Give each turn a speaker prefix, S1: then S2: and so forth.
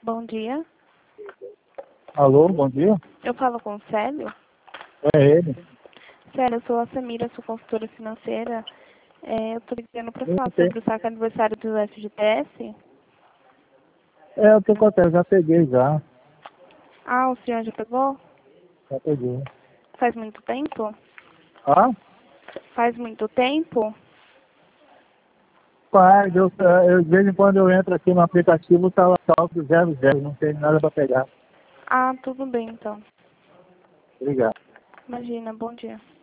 S1: Bom dia.
S2: Alô, bom dia.
S1: Eu falo com o Célio.
S2: É ele.
S1: Célio, eu sou a Samira, sou consultora financeira. Eu tô ligando para
S2: Eu
S1: falar
S2: sei.
S1: sobre o saque aniversário do FGTS.
S2: Eu tô contando, já peguei já.
S1: Ah, o senhor já pegou?
S2: Já peguei.
S1: Faz muito tempo?
S2: Ah?
S1: Faz muito tempo?
S2: Pai, de vez em quando eu entro aqui no aplicativo, tá lá saldo 00, não tem nada pra pegar.
S1: Ah, tudo bem então.
S2: Obrigado.
S1: Imagina, bom dia.